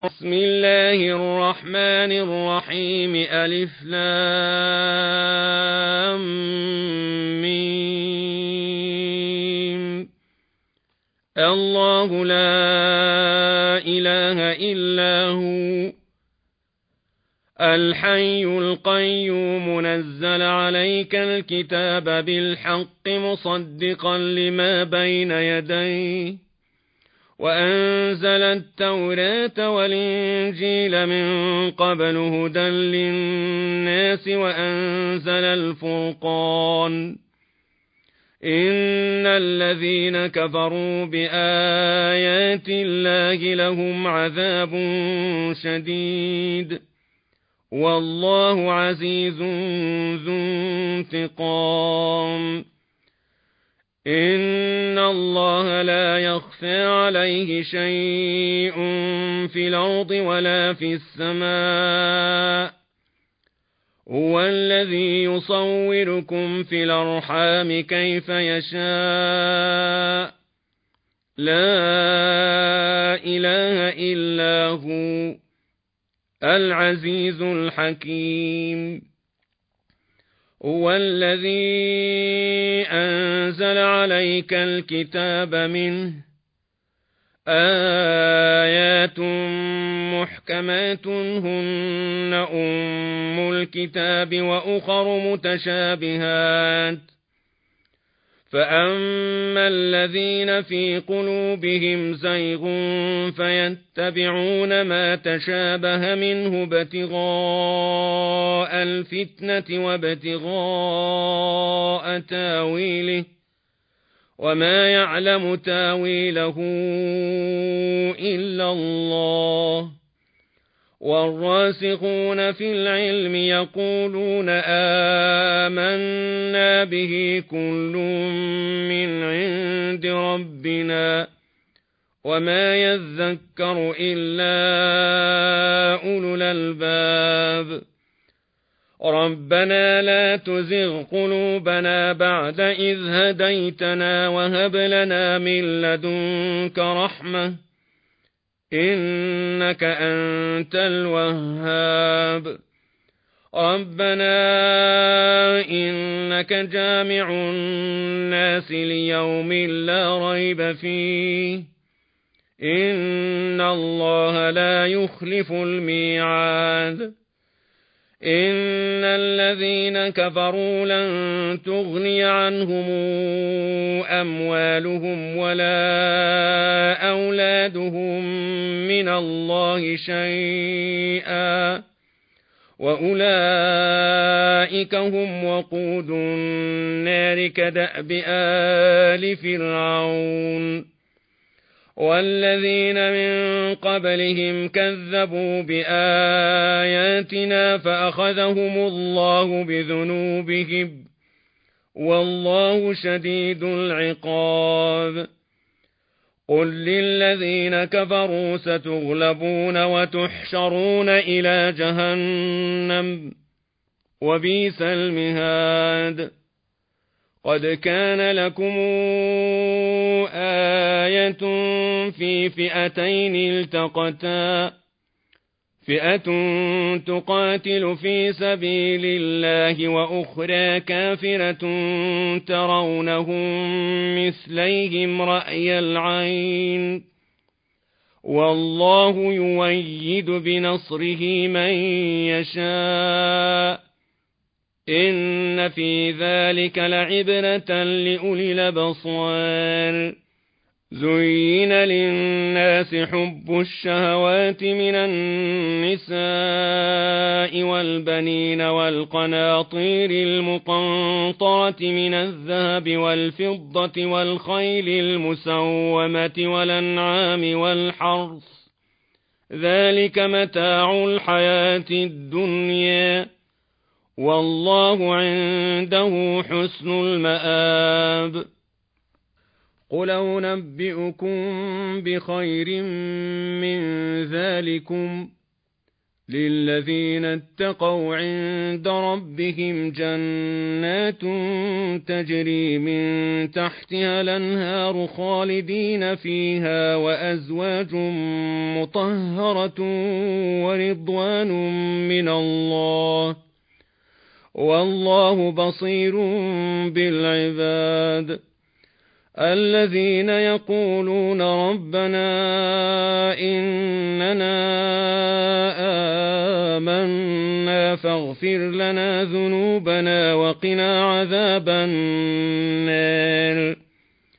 بسم الله الرحمن الرحيم ألف لام ميم الله لا إله إلا هو الحي القيوم نزل عليك الكتاب بالحق مصدقا لما بين يديه وأنزل التوراة والإنجيل من قبل هدى للناس وأنزل الفرقان إن الذين كفروا بآيات الله لهم عذاب شديد والله عزيز ذو انتقام إن الله لا يخفى عليه شيء في الأرض ولا في السماء هو الذي يصوركم في الأرحام كيف يشاء لا إله إلا هو العزيز الحكيم هو الذي أنزل عليك الكتاب منه آيات محكمات هن أم الكتاب وأخر متشابهات فأما الذين في قلوبهم زيغ فيتبعون ما تشابه منه ابتغاء الفتنة وابتغاء تاويله وما يعلم تاويله إلا الله والراسخون في العلم يقولون آمنا به كل من عند ربنا وما يذكر إلا أولو الألباب ربنا لا تزغ قلوبنا بعد إذ هديتنا وهب لنا من لدنك رحمة إنك أنت الوهاب ربنا إنك جامع الناس ليوم لا ريب فيه إن الله لا يخلف الميعاد إن الذين كفروا لن تغني عنهم أموالهم ولا أولادهم من الله شيئا وأولئك هم وقود النار كدأب آل فرعون والذين من قبلهم كذبوا بآياتنا فأخذهم الله بذنوبهم والله شديد العقاب قل للذين كفروا ستغلبون وتحشرون إلى جهنم وبئس المهاد قد كان لكم آية في فئتين التقتا فئة تقاتل في سبيل الله وأخرى كافرة ترونهم مثليهم رأي العين والله يؤيد بنصره من يشاء إن في ذلك لعبرة لأولي الأبصار زين للناس حب الشهوات من النساء والبنين والقناطير المقنطرة من الذهب والفضة والخيل المسومة والأنعام والحرث ذلك متاع الحياة الدنيا والله عنده حسن المآب قل أنبئكم بخير من ذلكم للذين اتقوا عند ربهم جنات تجري من تحتها الأنهار خالدين فيها وأزواج مطهرة ورضوان من الله والله بصير بالعباد الذين يقولون ربنا إننا آمنا فاغفر لنا ذنوبنا وقنا عذاب النار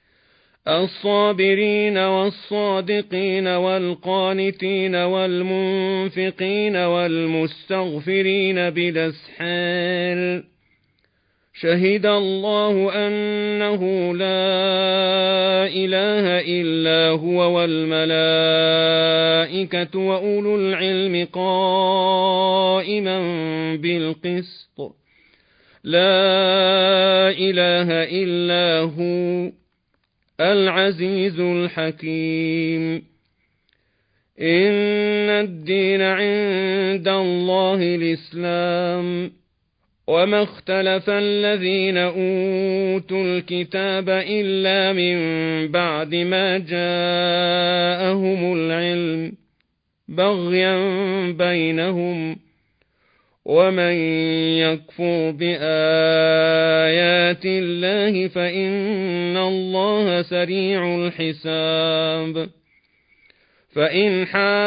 الصابرين والصادقين والقانتين والمنفقين والمستغفرين بالأسحار شهد الله أنه لا إله إلا هو والملائكة وأولو العلم قائما بالقسط لا إله إلا هو العزيز الحكيم إن الدين عند الله الإسلام وما اختلف الذين أوتوا الكتاب إلا من بعد ما جاءهم العلم بغيا بينهم ومن يكفر بآيات الله فإن الله سريع الحساب فإن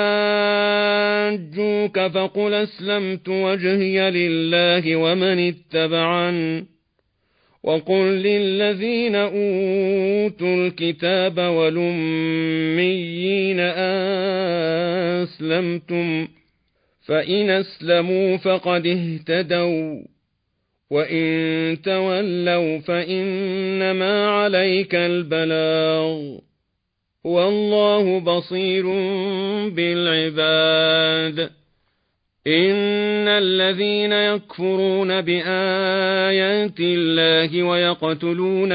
حاجوك فقل أسلمت وجهي لله ومن اتبعن وقل للذين أوتوا الكتاب والأميين أسلمتم فإن أسلموا فقد اهتدوا وإن تولوا فإنما عليك البلاغ والله بصير بالعباد إن الذين يكفرون بآيات الله ويقتلون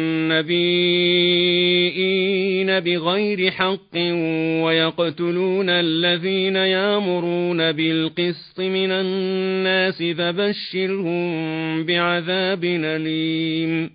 النبيين بغير حق ويقتلون الذين يأمرون بالقسط من الناس فبشرهم بعذاب أليم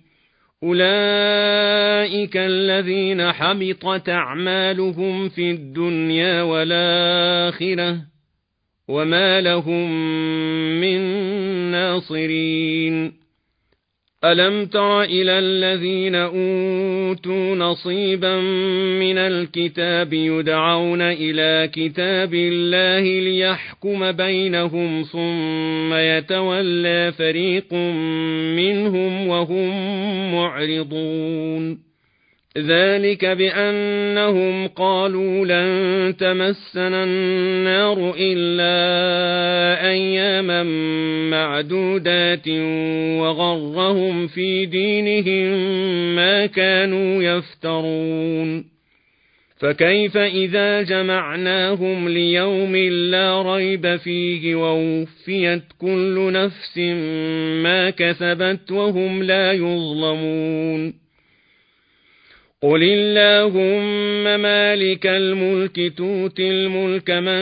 أولئك الذين حبطت أعمالهم في الدنيا والآخرة وما لهم من ناصرين ألم تر إلى الذين أوتوا نصيبا من الكتاب يدعون إلى كتاب الله ليحكم بينهم ثم يتولى فريق منهم وهم معرضون ذلك بأنهم قالوا لن تمسنا النار إلا أياما معدودات وغرهم في دينهم ما كانوا يفترون فكيف إذا جمعناهم ليوم لا ريب فيه ووفيت كل نفس ما كسبت وهم لا يظلمون قل اللهم مالك الملك تؤتي الملك من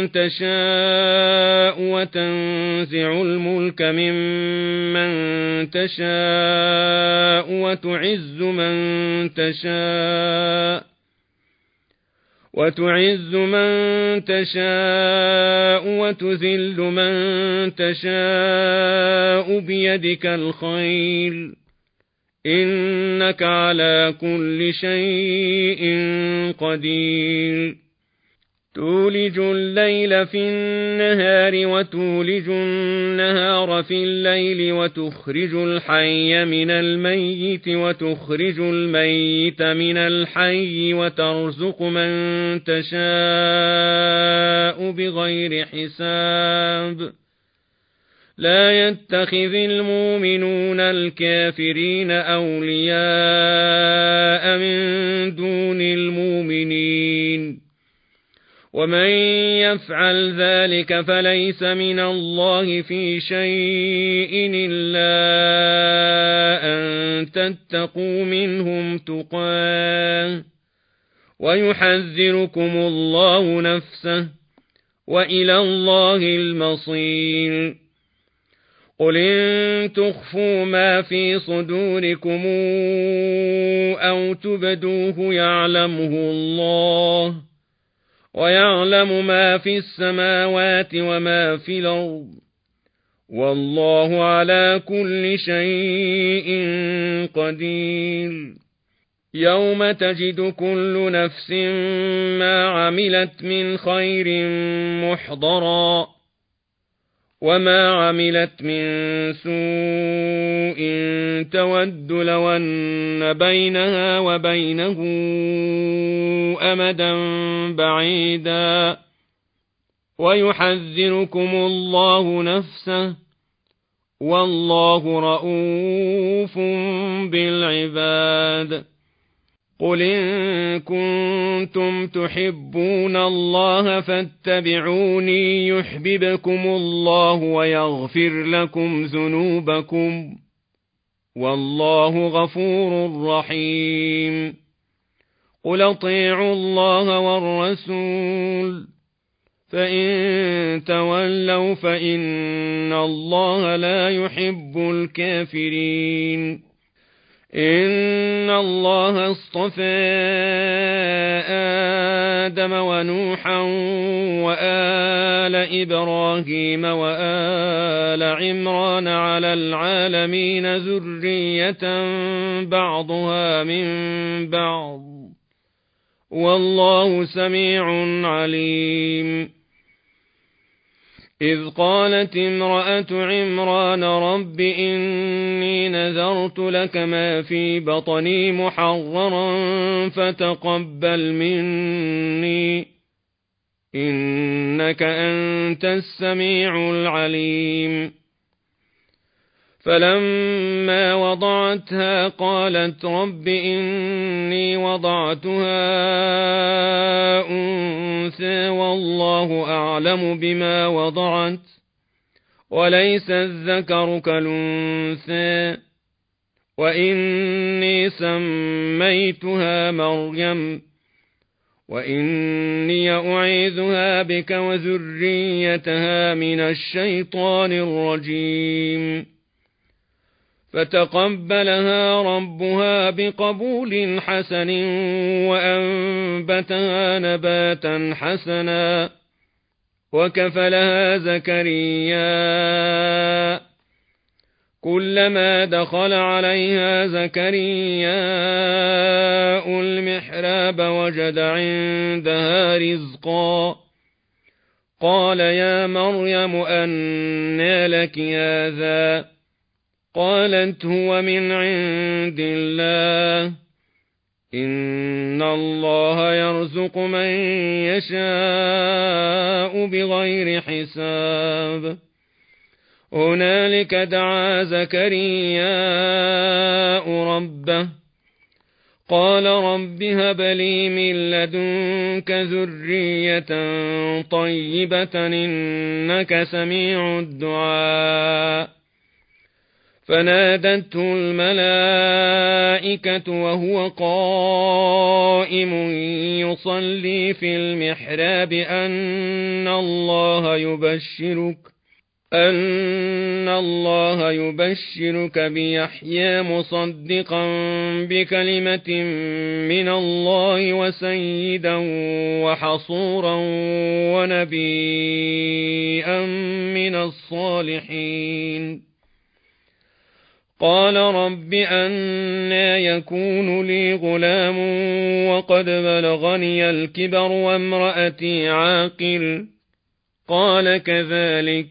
تشاء وتنزع الملك ممن تشاء وتعز من تشاء وتذل من تشاء بيدك الخير إنك على كل شيء قدير تولج الليل في النهار وتولج النهار في الليل وتخرج الحي من الميت وتخرج الميت من الحي وترزق من تشاء بغير حساب لا يتخذ المؤمنون الكافرين أولياء من دون المؤمنين ومن يفعل ذلك فليس من الله في شيء إلا أن تتقوا منهم تقاه ويحذركم الله نفسه وإلى الله المصير. قل إن تخفوا ما في صدوركم أو تبدوه يعلمه الله، ويعلم ما في السماوات وما في الأرض، والله على كل شيء قدير. يوم تجد كل نفس ما عملت من خير محضرا، وما عملت من سوء تود لو أن بينها وبينه أمدا بعيدا، ويحذركم الله نفسه، والله رءوف بالعباد. قل إن كنتم تحبون الله فاتبعوني يحببكم الله ويغفر لكم ذنوبكم، والله غفور رحيم. قل اطيعوا الله والرسول، فإن تولوا فإن الله لا يحب الكافرين. إن الله اصطفى آدم ونوحا وآل إبراهيم وآل عمران على العالمين ذرية بعضها من بعض، والله سميع عليم. إذ قالت امرأة عمران رب إني نذرت لك ما في بطني محررا فتقبل مني إنك أنت السميع العليم. فلما وضعتها قالت رب إني وضعتها أنثى والله أعلم بما وضعت وليس الذكر كالأنثى، وإني سميتها مريم وإني أعيذها بك وذريتها من الشيطان الرجيم. فتقبلها ربها بقبول حسن وأنبتها نباتا حسنا، وكفلها زكريا. كلما دخل عليها زكرياء المحراب وجد عندها رزقا، قال يا مريم أنى لك هذا؟ قالت هو من عند الله، إن الله يرزق من يشاء بغير حساب. هنالك دعا زكرياء ربه قال رب هب لي من لدنك ذرية طيبة إنك سميع الدعاء. فنادته الملائكة وهو قائم يصلي في المحراب أن الله يبشرك بيحيى مصدقا بكلمة من الله وسيدا وحصورا ونبيا من الصالحين. قال رب أنى يكون لي غلام وقد بلغني الكبر وامرأتي عاقر؟ قال كذلك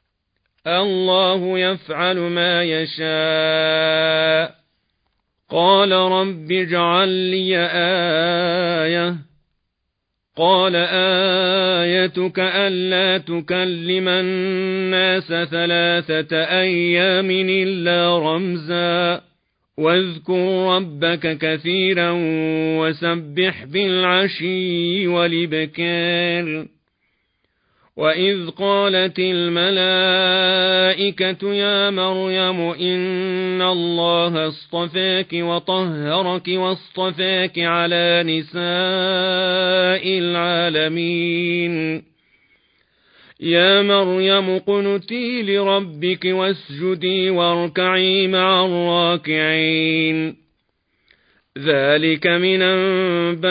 الله يفعل ما يشاء. قال رب اجعل لي آية. قال آيتك ألا تكلم الناس 3 أيام إلا رمزا، واذكر ربك كثيرا وسبح بالعشي والإبكار. وإذ قالت الملائكة يا مريم إن الله اصطفاك وطهرك واصطفاك على نساء العالمين. يا مريم اقنتي لربك واسجدي واركعي مع الراكعين ذلك من أنباء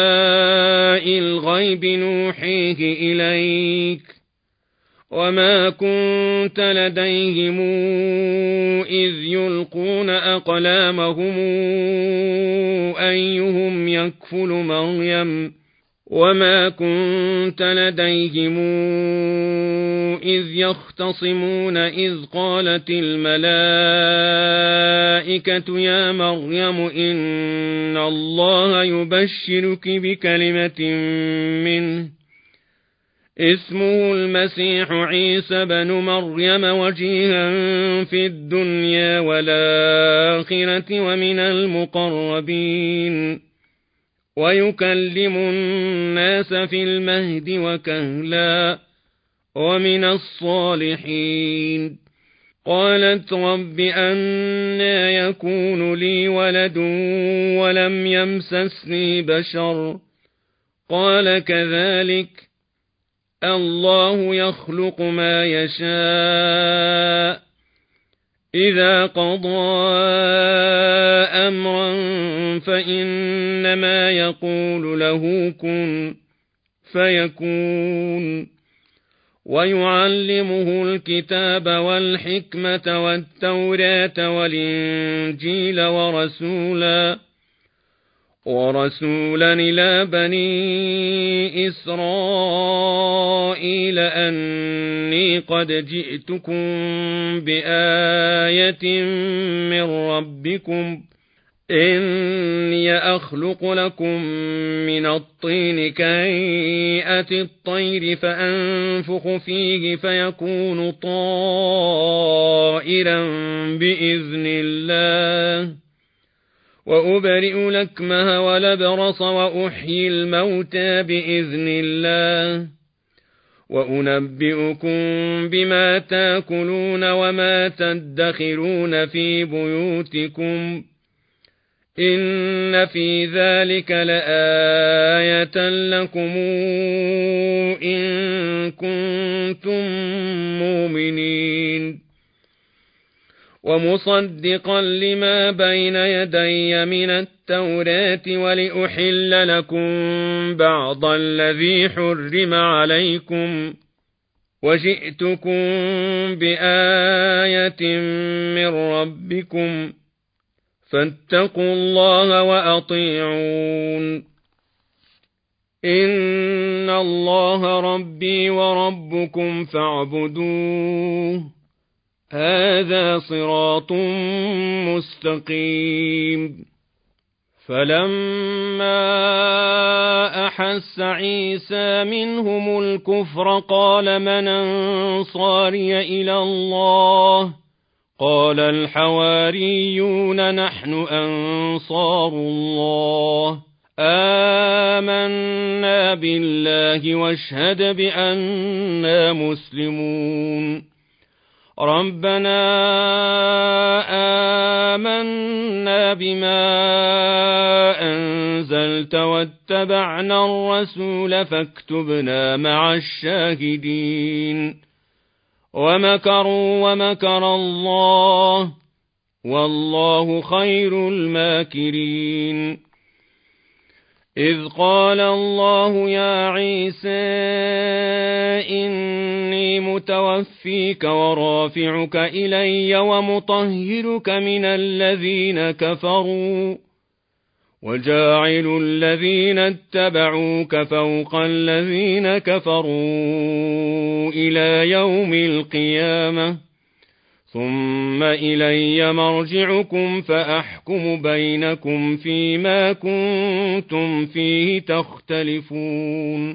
الغيب نوحيه إليك وما كنت لديهم إذ يلقون أقلامهم أيهم يكفل مريم وما كنت لديهم إذ يختصمون إذ قالت الملائكة يا مريم إن الله يبشرك بكلمة منه اسمه المسيح عيسى بن مريم وجيها في الدنيا والآخرة ومن المقربين ويكلم الناس في المهد وكهلا ومن الصالحين قالت رب أنى يكون لي ولد ولم يمسسني بشر قال كذلك الله يخلق ما يشاء إذا قضى أمرا فإنما يقول له كن فيكون ويعلمه الكتاب والحكمة والتوراة والإنجيل ورسولا إلى بني إسرائيل أني قد جئتكم بآية من ربكم إني أخلق لكم من الطين كهيئة الطير فأنفخ فيه فيكون طائرا بإذن الله وأبرئ الأكمه والأبرص وأحيي الموتى بإذن الله وأنبئكم بما تأكلون وما تدخرون في بيوتكم إن في ذلك لآية لكم إن كنتم مؤمنين ومصدقا لما بين يدي من التوراة ولأحل لكم بعض الذي حرم عليكم وجئتكم بآية من ربكم فاتقوا الله وأطيعون إن الله ربي وربكم فاعبدوه هذا صراط مستقيم فلما أحس عيسى منهم الكفر قال من أنصاري إلى الله قال الحواريون نحن أنصار الله آمنا بالله واشهد بأننا مسلمون ربنا آمنا بما أنزلت واتبعنا الرسول فاكتبنا مع الشاهدين ومكروا ومكر الله والله خير الماكرين إذ قال الله يا عيسى إني متوفيك ورافعك إلي ومطهرك من الذين كفروا وجاعل الذين اتبعوك فوق الذين كفروا إلى يوم القيامة ثم إلي مرجعكم فأحكم بينكم فيما كنتم فيه تختلفون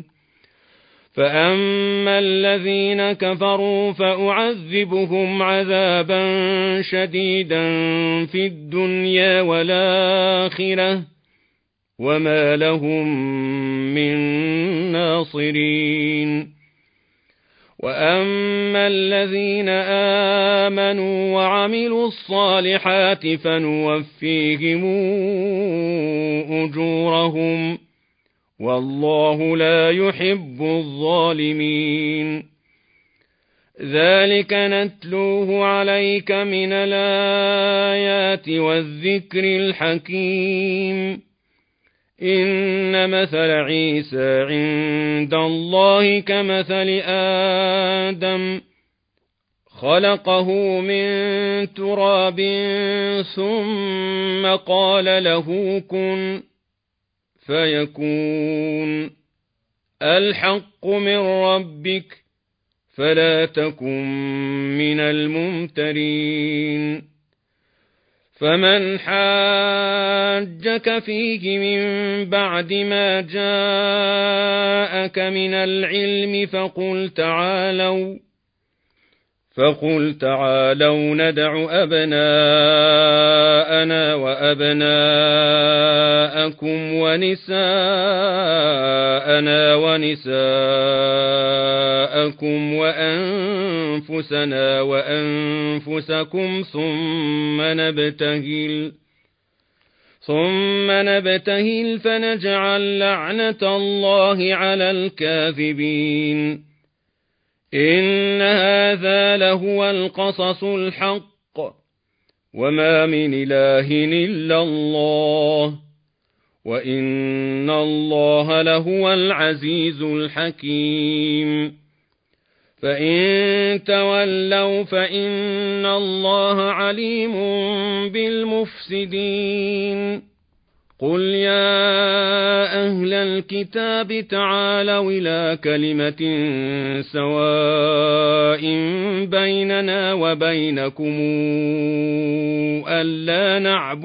فأما الذين كفروا فأعذبهم عذابا شديدا في الدنيا والآخرة وما لهم من ناصرين وأما الذين آمنوا وعملوا الصالحات فنوفيهم أجورهم والله لا يحب الظالمين ذلك نتلوه عليك من الآيات والذكر الحكيم إن مثل عيسى عند الله كمثل آدم خلقه من تراب ثم قال له كن فيكون الحق من ربك فلا تكن من الممترين فمن حاجك فيه من بعد ما جاءك من العلم فقل تعالوا ندع أبناءنا وأبناءكم ونساءنا ونساءكم وأنفسنا وأنفسكم ثم نبتهل فنجعل لعنة الله على الكاذبين إن هذا لهو القصص الحق وما من إله إلا الله وإن الله لهو العزيز الحكيم فإن تولوا فإن الله عليم بالمفسدين قل يا أهل الكتاب تعالوا إلى كلمة سواء بيننا وبينكم ألا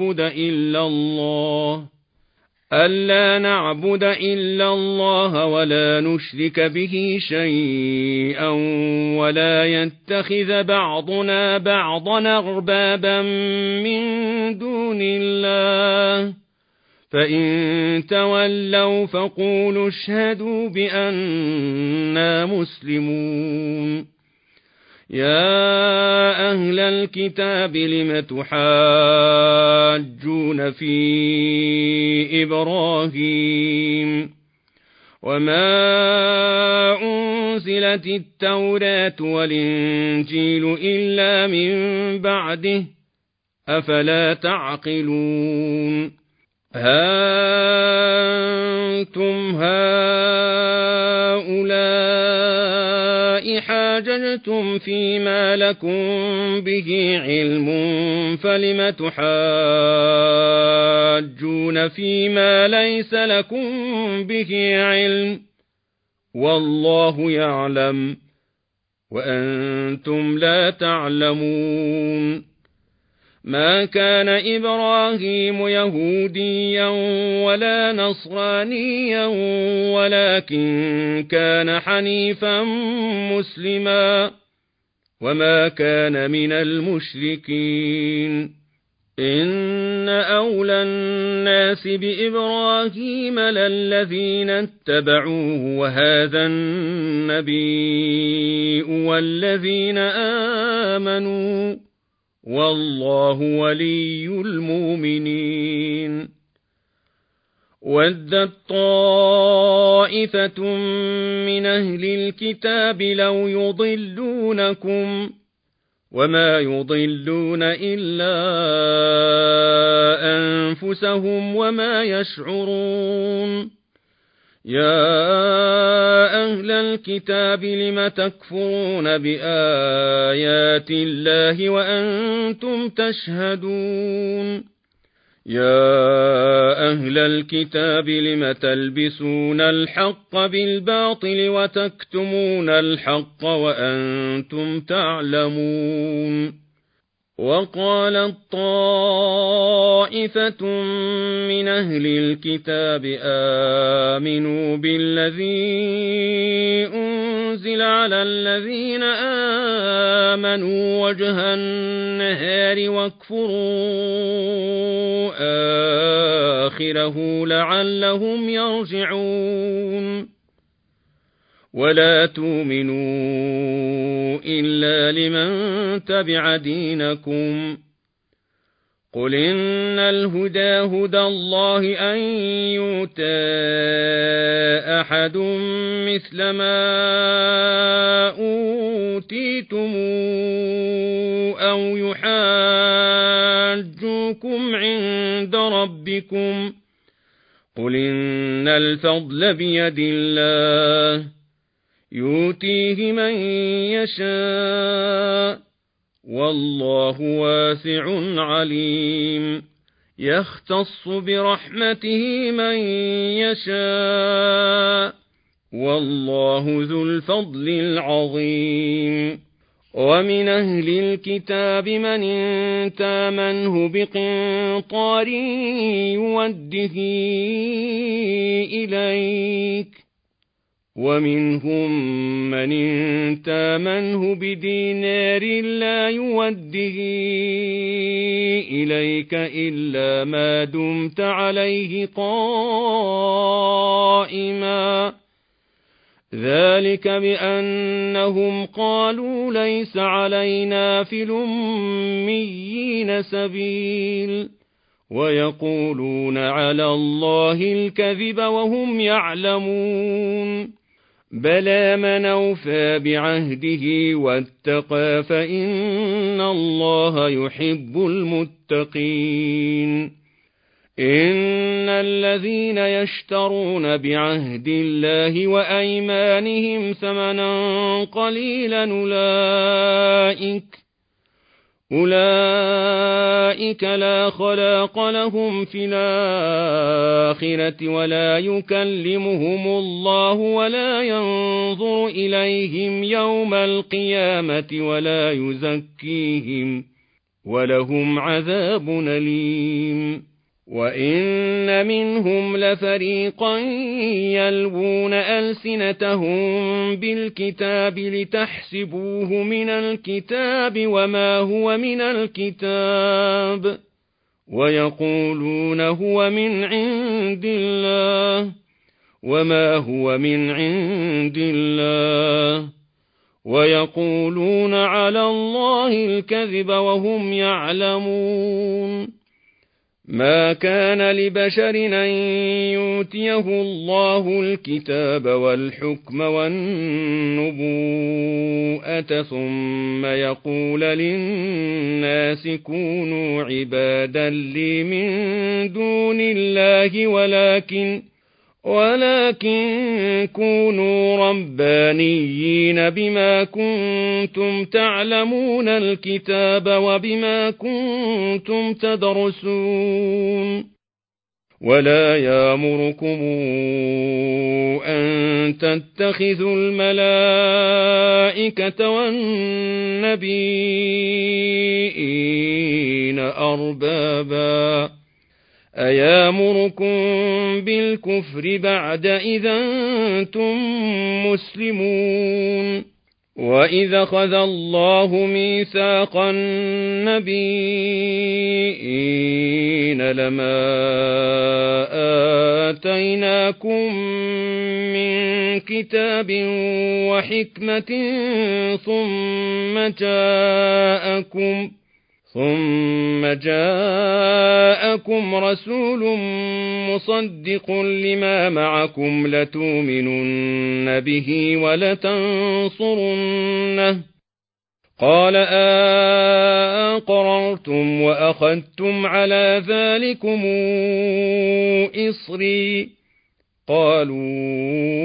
نعبد إلا الله ولا نشرك به شيئا ولا يتخذ بعضنا بعضا أربابا من دون الله فإن تولوا فقولوا اشهدوا بأننا مسلمون يا أهل الكتاب لم تحاجون في إبراهيم وما أنزلت التوراة والإنجيل إلا من بعده أفلا تعقلون أنتم هؤلاء حاججتم فيما لكم به علم فلم تحاجون فيما ليس لكم به علم والله يعلم وأنتم لا تعلمون ما كان إبراهيم يهوديا ولا نصرانيا ولكن كان حنيفا مسلما وما كان من المشركين إن أولى الناس بإبراهيم للذين اتبعوه وهذا النبي والذين آمنوا والله ولي المؤمنين ودت طائفة من أهل الكتاب لو يضلونكم وما يضلون إلا أنفسهم وما يشعرون يا أهل الكتاب لم تكفرون بآيات الله وأنتم تشهدون يا أهل الكتاب لم تلبسون الحق بالباطل وتكتمون الحق وأنتم تعلمون وقالت طائفة من أهل الكتاب آمنوا بالذي أنزل على الذين آمنوا وجه النهار واكفروا آخره لعلهم يرجعون ولا تؤمنوا إلا لمن تبع دينكم قل إن الهدى هدى الله أن يؤتى أحد مثل ما أوتي توليتم أو يحاجوكم عند ربكم قل إن الفضل بيد الله يؤتيه من يشاء والله واسع عليم يختص برحمته من يشاء والله ذو الفضل العظيم ومن أهل الكتاب من تامنه بقنطار يوده إليك ومنهم من تامنه بدينار لا يوده إليك إلا ما دمت عليه قائما ذلك بأنهم قالوا ليس علينا في الأميين سبيل ويقولون على الله الكذب وهم يعلمون بلى من أوفى بعهده واتقى فإن الله يحب المتقين إن الذين يشترون بعهد الله وأيمانهم ثمنا قليلا أولئك لا خلاق لهم في الآخرة ولا يكلمهم الله ولا ينظر إليهم يوم القيامة ولا يزكيهم ولهم عذاب أليم وإن منهم لفريقا يلوون ألسنتهم بالكتاب لتحسبوه من الكتاب وما هو من الكتاب ويقولون هو من عند الله وما هو من عند الله ويقولون على الله الكذب وهم يعلمون ما كان لبشر أن يؤتيه الله الكتاب والحكم والنبوءة ثم يقول للناس كونوا عبادا لي من دون الله ولكن كونوا ربانيين بما كنتم تعلمون الكتاب وبما كنتم تدرسون ولا يأمركم أن تتخذوا الملائكة والنبيين أربابا أيامركم بالكفر بعد إذا أنتم مسلمون وإذا أخذ الله ميثاق النبيين لما آتيناكم من كتاب وحكمة ثم جاءكم رسول مصدق لما معكم لتؤمنن به ولتنصرنه قال أقررتم وأخذتم على ذلكم إصري قالوا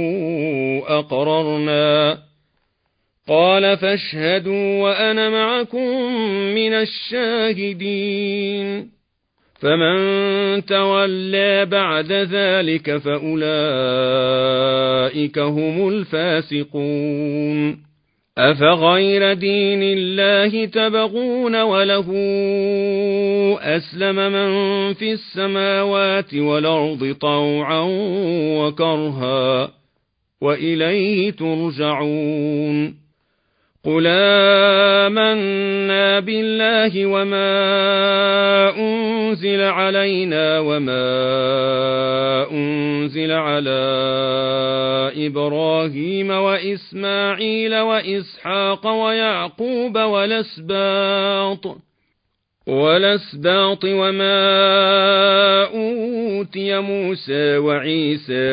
أقررنا قال فاشهدوا وأنا معكم من الشاهدين فمن تولى بعد ذلك فأولئك هم الفاسقون أفغير دين الله تبغون وله أسلم من في السماوات والأرض طوعا وكرها وإليه ترجعون قل آمنا بالله وما أنزل علينا وما أنزل على إبراهيم وإسماعيل وإسحاق ويعقوب والأسباط والأسباط وما أوتي موسى وعيسى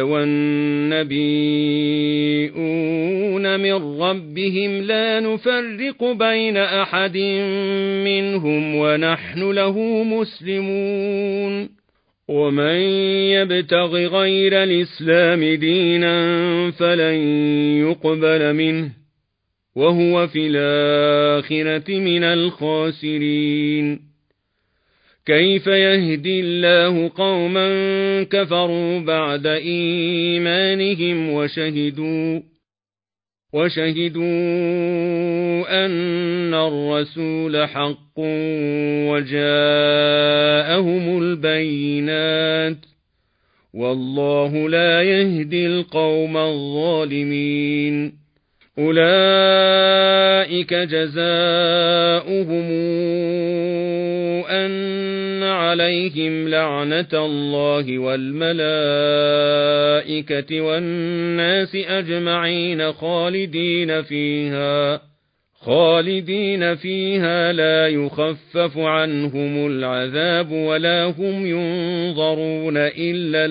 والنبيون من ربهم لا نفرق بين أحد منهم ونحن له مسلمون ومن يبتغ غير الإسلام دينا فلن يقبل منه وهو في الآخرة من الخاسرين كيف يهدي الله قوما كفروا بعد إيمانهم وشهدوا أن الرسول حق وجاءهم البينات والله لا يهدي القوم الظالمين أولئك جزاؤهم أن عليهم لعنة الله والملائكة والناس أجمعين خالدين فيها لا يخفف عنهم العذاب ولا هم ينظرون إلا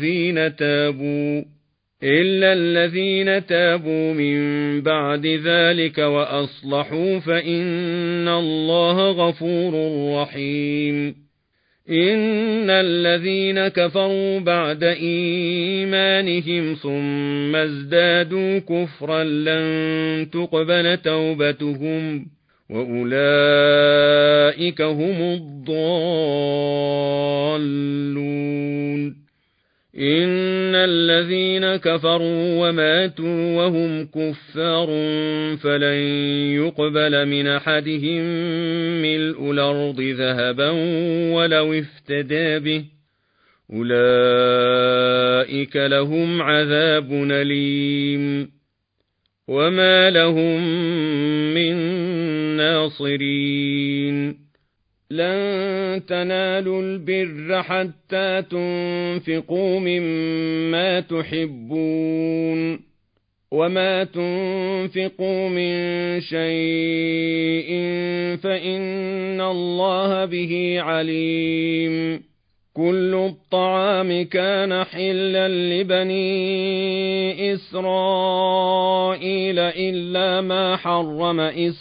الذين تابوا من بعد ذلك وأصلحوا فإن الله غفور رحيم إن الذين كفروا بعد إيمانهم ثم ازدادوا كفرا لن تقبل توبتهم وأولئك هم الضالون إن الذين كفروا وماتوا وهم كفار فلن يقبل من أحدهم ملء الأرض ذهبا ولو افتدى به أولئك لهم عذاب أليم وما لهم من ناصرين لن تنالوا البر حتى تنفقوا مما تحبون وما تنفقوا من شيء فإن الله به عليم كل الطعام كان حلا لبني إسرائيل إلا ما حرم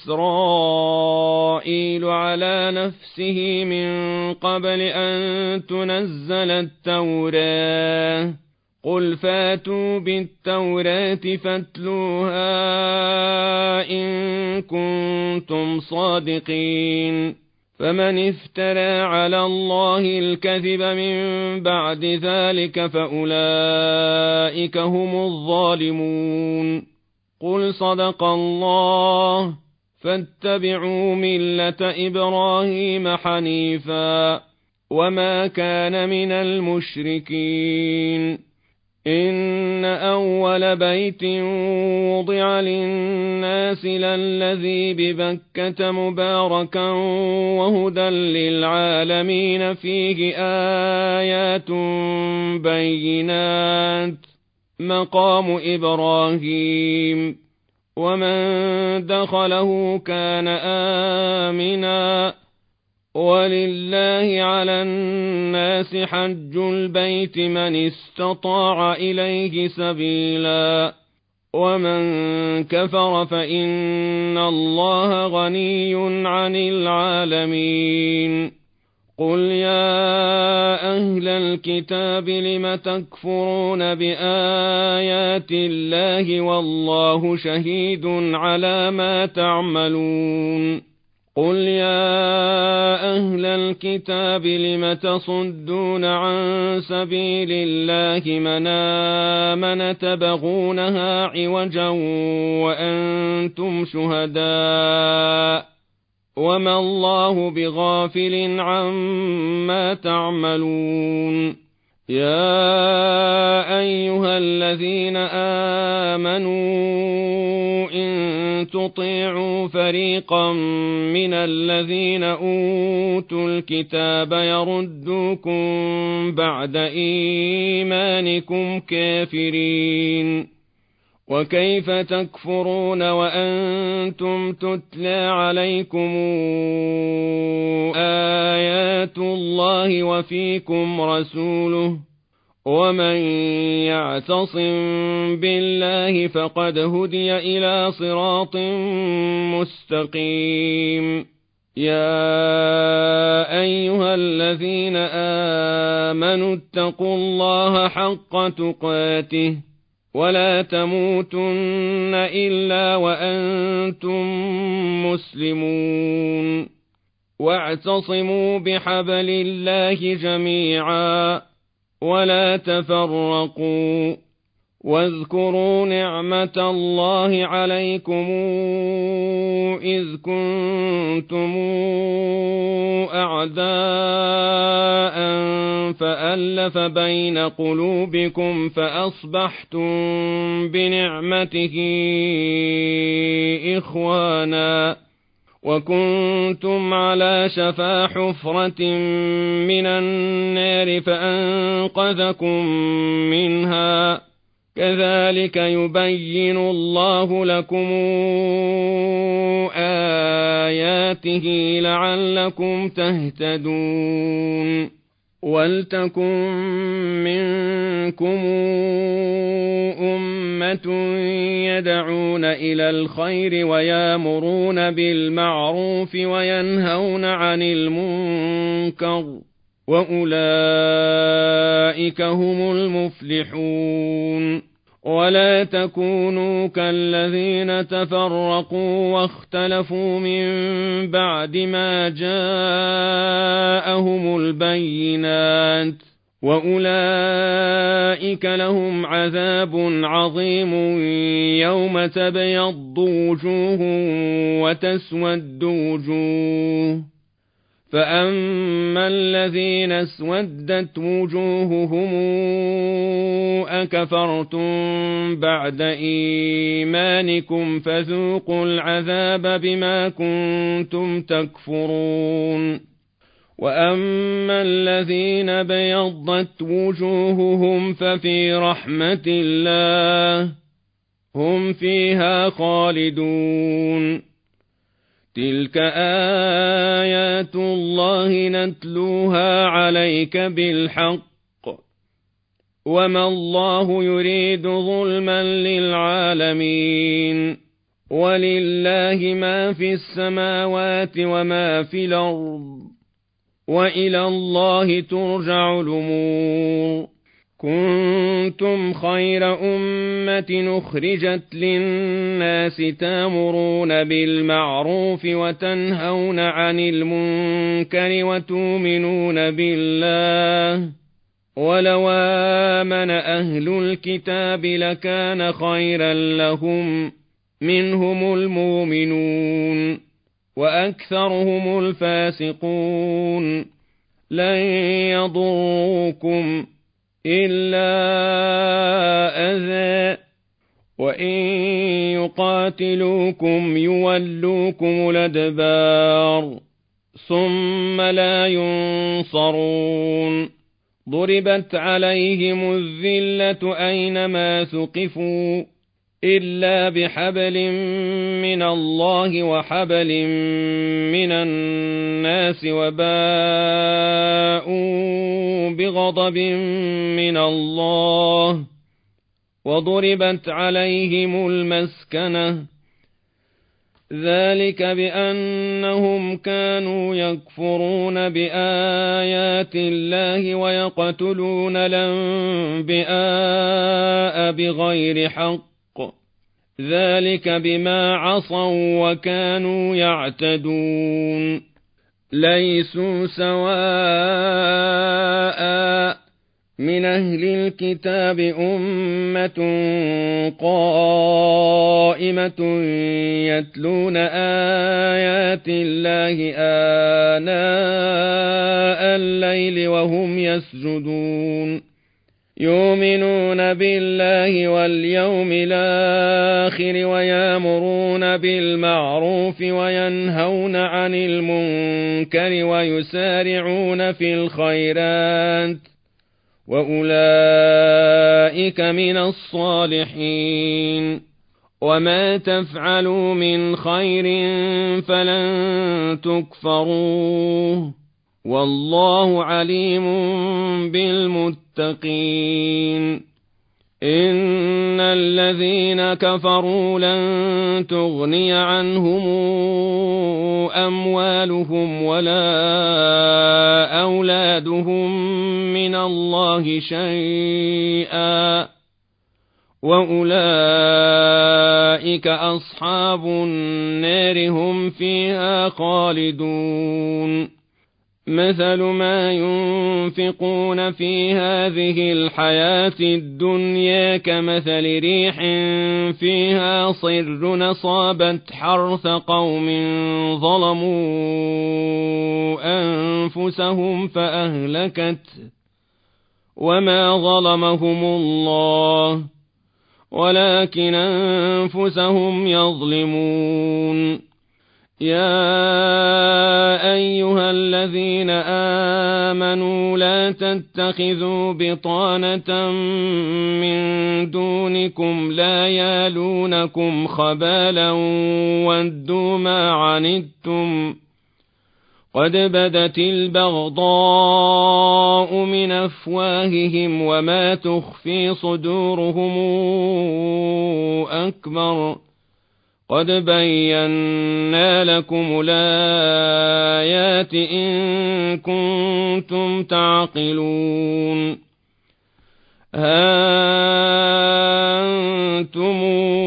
إسرائيل على نفسه من قبل أن تنزل التوراة قل فاتوا بالتوراة فاتلوها إن كنتم صادقين فمن افترى على الله الكذب من بعد ذلك فأولئك هم الظالمون قل صدق الله فاتبعوا ملة إبراهيم حنيفا وما كان من المشركين إن أول بيت وضع للناس للذي ببكة مباركا وهدى للعالمين فيه آيات بينات مقام إبراهيم ومن دخله كان آمنا ولله على الناس حج البيت من استطاع إليه سبيلا ومن كفر فإن الله غني عن العالمين قل يا أهل الكتاب لم تكفرون بآيات الله والله شهيد على ما تعملون قل يا أهل الكتاب لم تصدون عن سبيل الله من آمن تبغونها عوجا وأنتم شهداء وما الله بغافل عما تعملون يا أيها الذين آمنوا إن تطيعوا فريقا من الذين أوتوا الكتاب يردوكم بعد إيمانكم كافرين وكيف تكفرون وأنتم تتلى عليكم آيات الله وفيكم رسوله ومن يعتصم بالله فقد هدي إلى صراط مستقيم يا أيها الذين آمنوا اتقوا الله حق تقاته ولا تموتن إلا وأنتم مسلمون واعتصموا بحبل الله جميعا ولا تفرقوا واذكروا نعمة الله عليكم إذ كنتم أعداء فألف بين قلوبكم فأصبحتم بنعمته إخوانا وكنتم على شفا حفرة من النار فأنقذكم منها كذلك يبين الله لكم آياته لعلكم تهتدون ولتكن منكم أمة يدعون إلى الخير ويامرون بالمعروف وينهون عن المنكر وأولئك هم المفلحون ولا تكونوا كالذين تفرقوا واختلفوا من بعد ما جاءهم البينات وأولئك لهم عذاب عظيم يوم تبيض وجوه وتسود وجوه فأما الذين اسودت وجوههم أكفرتم بعد إيمانكم فذوقوا العذاب بما كنتم تكفرون وأما الذين بيضت وجوههم ففي رحمة الله هم فيها خالدون تلك آيات الله نتلوها عليك بالحق وما الله يريد ظلما للعالمين ولله ما في السماوات وما في الأرض وإلى الله ترجع الأمور كنتم خير أمة أخرجت للناس تأمرون بالمعروف وتنهون عن المنكر وتؤمنون بالله ولو آمن أهل الكتاب لكان خيرا لهم منهم المؤمنون وأكثرهم الفاسقون لن يضروكم إلا أذى وإن يقاتلوكم يولوكم الأدبار ثم لا ينصرون ضربت عليهم الذلة أينما ثقفوا إلا بحبل من الله وحبل من الناس وباءوا بغضب من الله وضربت عليهم المسكنة ذلك بأنهم كانوا يكفرون بآيات الله ويقتلون الأنبياء بغير حق ذلك بما عصوا وكانوا يعتدون ليسوا سواء من أهل الكتاب أمة قائمة يتلون آيات الله آناء الليل وهم يسجدون يؤمنون بالله واليوم الآخر ويأمرون بالمعروف وينهون عن المنكر ويسارعون في الخيرات وأولئك من الصالحين وما تفعلوا من خير فلن تكفروه والله عليم بالمتقين إن الذين كفروا لن تغني عنهم أموالهم ولا أولادهم من الله شيئا وأولئك أصحاب النار هم فيها خالدون مثل ما ينفقون في هذه الحياة الدنيا كمثل ريح فيها صر أصابت حرث قوم ظلموا أنفسهم فأهلكته وما ظلمهم الله ولكن أنفسهم يظلمون يا أيها الذين آمنوا لا تتخذوا بطانة من دونكم لا يالونكم خبالا ودوا ما عنتم قد بدت البغضاء من أفواههم وما تخفي صدورهم أكبر قد بينا لكم الآيات إن كنتم تعقلون ها أنتم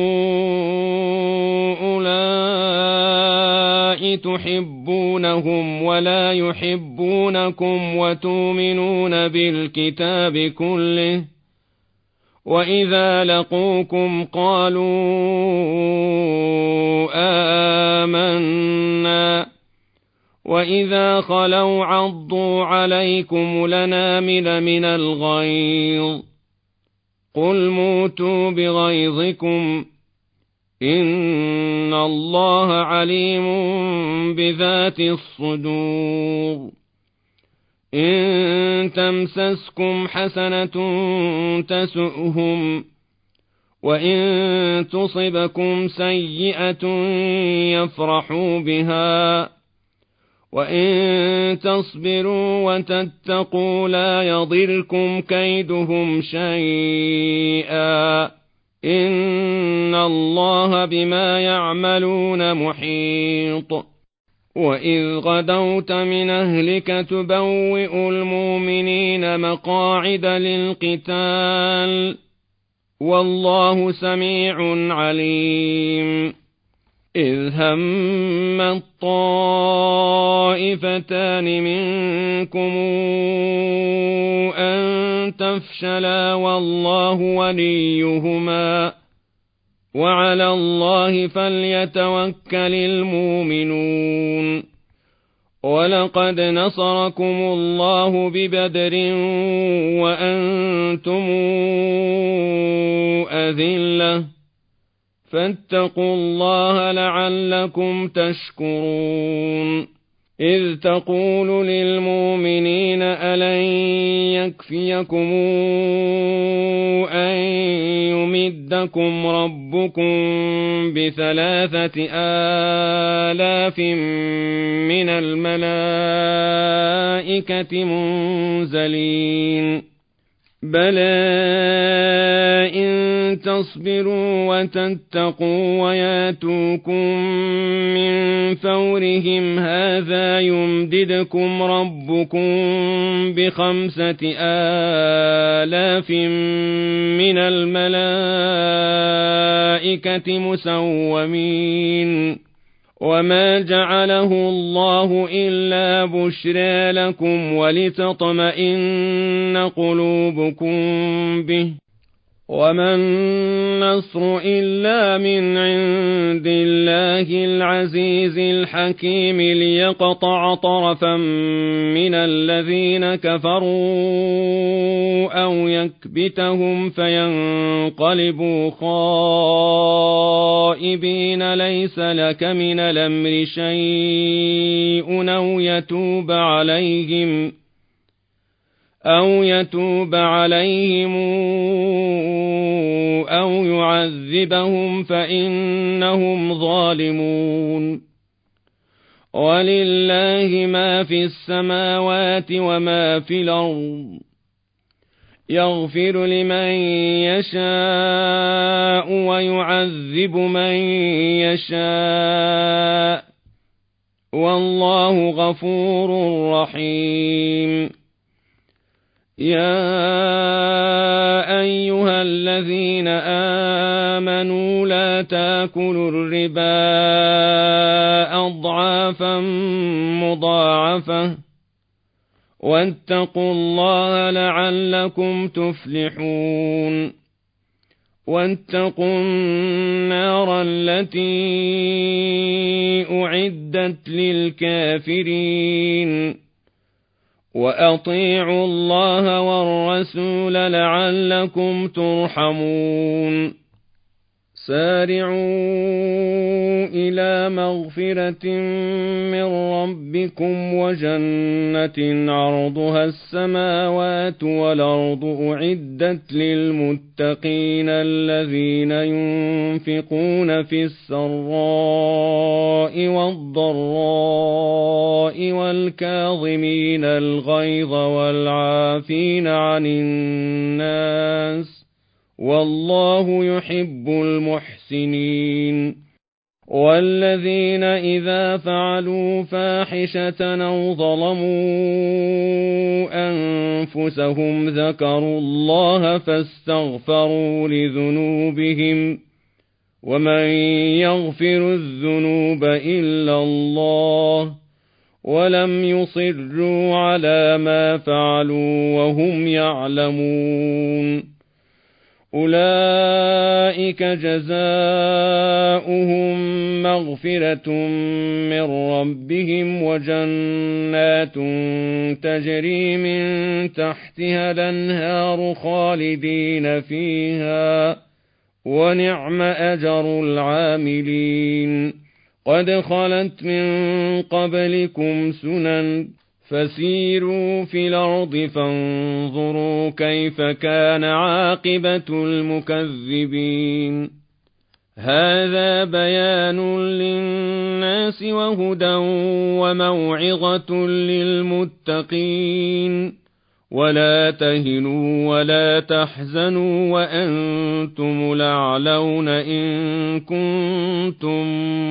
أولئك تحبونهم ولا يحبونكم وتؤمنون بالكتاب كله وإذا لقوكم قالوا آمنا وإذا خلوا عضوا عليكم الأنامل من الغيظ قل موتوا بغيظكم إن الله عليم بذات الصدور إن تمسسكم حسنة تسؤهم وإن تصبكم سيئة يفرحوا بها وإن تصبروا وتتقوا لا يضركم كيدهم شيئا إن الله بما يعملون محيط وإذ غدوت من أهلك تبوئ المؤمنين مقاعد للقتال والله سميع عليم إذ هم الطائفتان منكم أن تفشلا والله وليهما وعلى الله فليتوكل المؤمنون ولقد نصركم الله ببدر وأنتم أذلة فاتقوا الله لعلكم تشكرون إذ تقول للمؤمنين ألن يكفيكم أن يمدكم ربكم ب3,000 من الملائكة منزلين بلى إن تصبروا وتتقوا وياتوكم من فورهم هذا يمددكم ربكم ب5,000 من الملائكة مسومين وما جعله الله إلا بشرى لكم ولتطمئن قلوبكم به وما النصر إلا من عند الله العزيز الحكيم ليقطع طرفا من الذين كفروا أو يكبتهم فينقلبوا خائبين ليس لك من الأمر شيء أو يتوب عليهم أو يتوب عليهم أو يعذبهم فإنهم ظالمون. ولله ما في السماوات وما في الأرض، يغفر لمن يشاء ويعذب من يشاء، والله غفور رحيم. يا أيها الذين آمنوا لا تأكلوا الربا أضعافا مضاعفة، واتقوا الله لعلكم تفلحون. واتقوا النار التي أعدت للكافرين، وأطيعوا الله والرسول لعلكم ترحمون. سارعوا إلى مغفرة من ربكم وجنة عرضها السماوات والأرض أعدت للمتقين الذين ينفقون في السراء والضراء والكاظمين الغيظ والعافين عن الناس، والله يحب المحسنين. والذين إذا فعلوا فاحشة أو ظلموا أنفسهم ذكروا الله فاستغفروا لذنوبهم، ومن يغفر الذنوب إلا الله، ولم يصروا على ما فعلوا وهم يعلمون. أولئك جزاؤهم مغفرة من ربهم وجنات تجري من تحتها الأنهار خالدين فيها، ونعم أجر العاملين. قد خلت من قبلكم سنن فسيروا في الأرض فانظروا كيف كان عاقبة المكذبين. هذا بيان للناس وهدى وموعظة للمتقين. ولا تهنوا ولا تحزنوا وأنتم الأعلون إن كنتم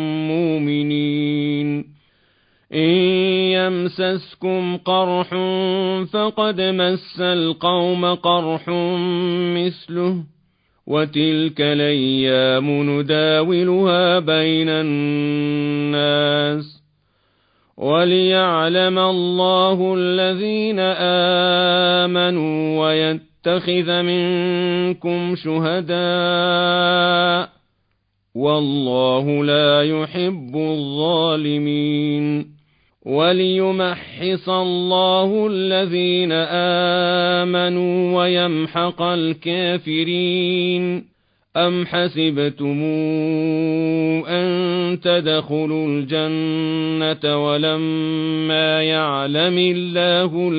مؤمنين. إن يمسسكم قرح فقد مس القوم قرح مثله، وتلك الأيام نداولها بين الناس، وليعلم الله الذين آمنوا ويتخذ منكم شهداء، والله لا يحب الظالمين. وليمحص الله الذين آمنوا ويمحق الكافرين. أم حسبتم أن تدخلوا الجنة ولما يعلم الله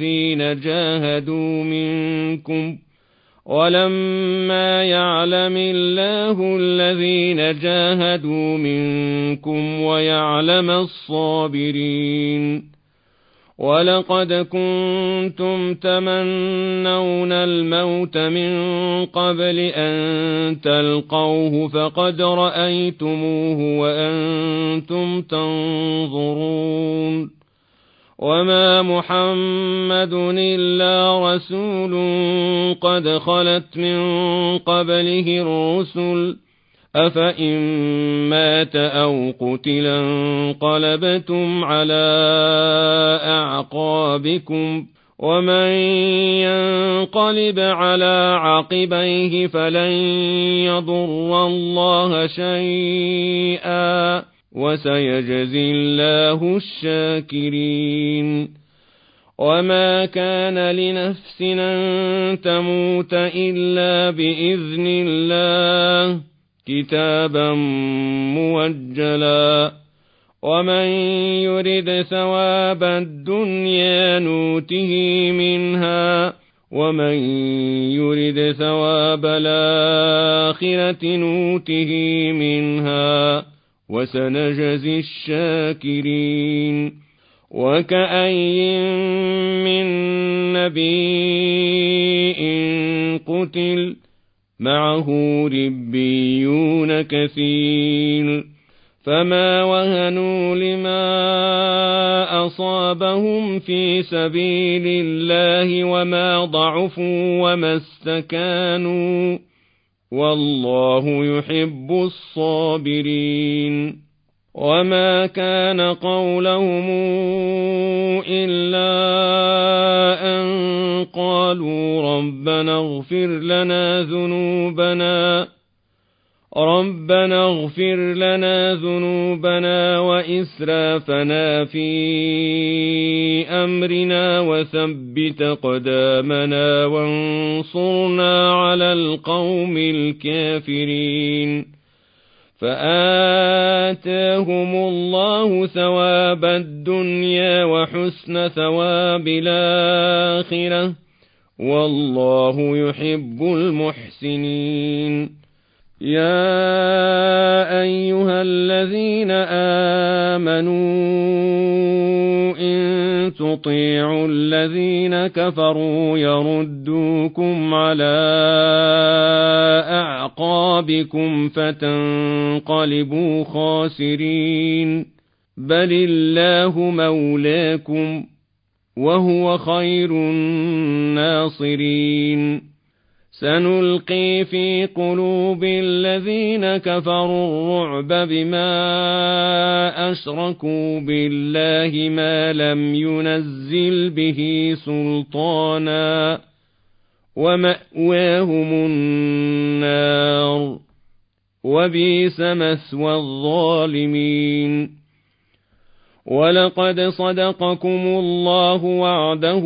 الذين جاهدوا منكم ويعلم الصابرين. ولقد كنتم تمنون الموت من قبل أن تلقوه فقد رأيتموه وأنتم تنظرون. وما محمد إلا رسول قد خلت من قبله الرسل، أفإن مات أو قتل انقلبتم على أعقابكم، ومن ينقلب على عقبيه فلن يضر الله شيئا، وسيجزي الله الشاكرين. وما كان لنفس أن تموت إلا بإذن الله كتابا موجلا، ومن يرد ثواب الدنيا نوته منها ومن يرد ثواب الآخرة نوته منها وسنجزي الشاكرين وكأي من نبي قتل معه ربيون كثير فما وهنوا لما أصابهم في سبيل الله وما ضعفوا وما استكانوا والله يحب الصابرين وما كان قولهم إلا أن قالوا ربنا اغفر لنا ذنوبنا وإسرافنا في أمرنا وثبت قدامنا وانصرنا على القوم الكافرين فآتاهم الله ثواب الدنيا وحسن ثواب الآخرة والله يحب المحسنين يا أيها الذين آمنوا إن تطيعوا الذين كفروا يردوكم على أعقابكم فتنقلبوا خاسرين بل الله مولاكم وهو خير الناصرين سنلقي في قلوب الذين كفروا الرعب بما أشركوا بالله ما لم ينزل به سلطانا ومأواهم النار وبئس مثوى الظالمين ولقد صدقكم الله وعده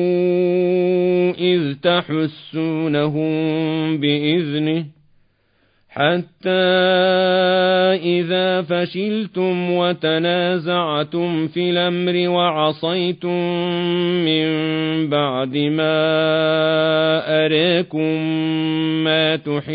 إذ تحسونهم بإذنه حتى إذا فشلتم وتنازعتم في الأمر وعصيتم من بعد ما أراكم ما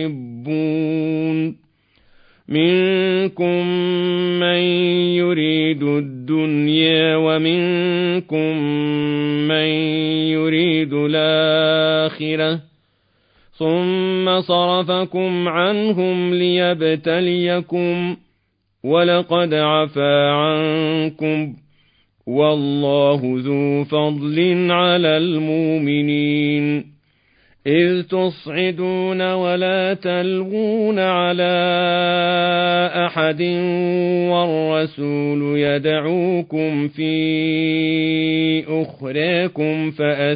تحبون منكم من يريد الدنيا ومنكم من يريد الآخرة ثم صرفكم عنهم ليبتليكم ولقد عفا عنكم والله ذو فضل على المؤمنين إذ تصعدون ولا تلغون على أحد والرسول يدعوكم في أخراكم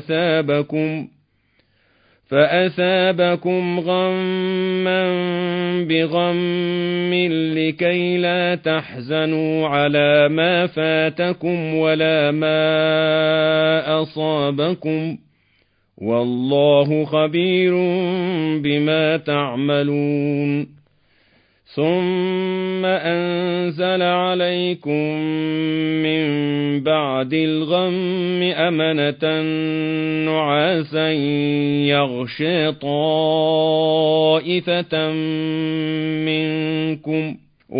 فأثابكم غما بغم لكي لا تحزنوا على ما فاتكم ولا ما أصابكم والله خبير بما تعملون ثم أنزل عليكم من بعد الغم أمنة نعاسا يغشى طائفة منكم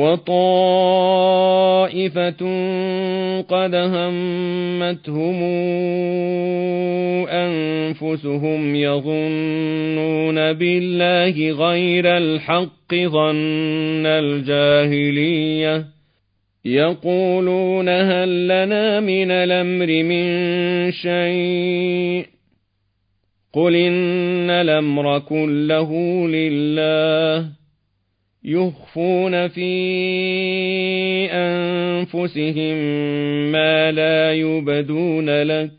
وطائفة قد همتهم أنفسهم يظنون بالله غير الحق ظن الجاهلية يقولون هل لنا من الأمر من شيء قل إن الأمر كله لله يخفون في أنفسهم ما لا يبدون لك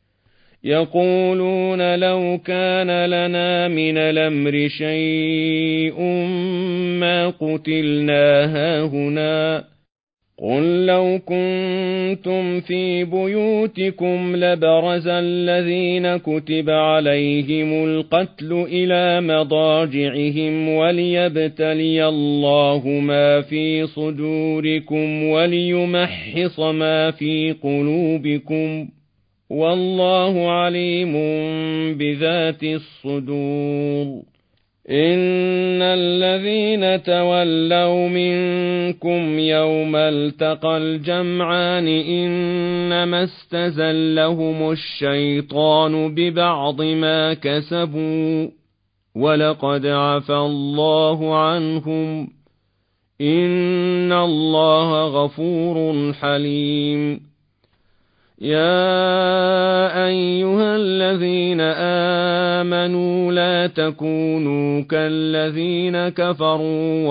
يقولون لو كان لنا من الأمر شيء ما قتلنا هاهنا قل لو كنتم في بيوتكم لبرز الذين كتب عليهم القتل إلى مضاجعهم وليبتلي الله ما في صدوركم وليمحص ما في قلوبكم والله عليم بذات الصدور. إن الذين تولوا منكم يوم التقى الجمعان إنما استزلهم الشيطان ببعض ما كسبوا ولقد عفى الله عنهم إن الله غفور حليم. يا أيها الذين آمنوا لا تكونوا كالذين كفروا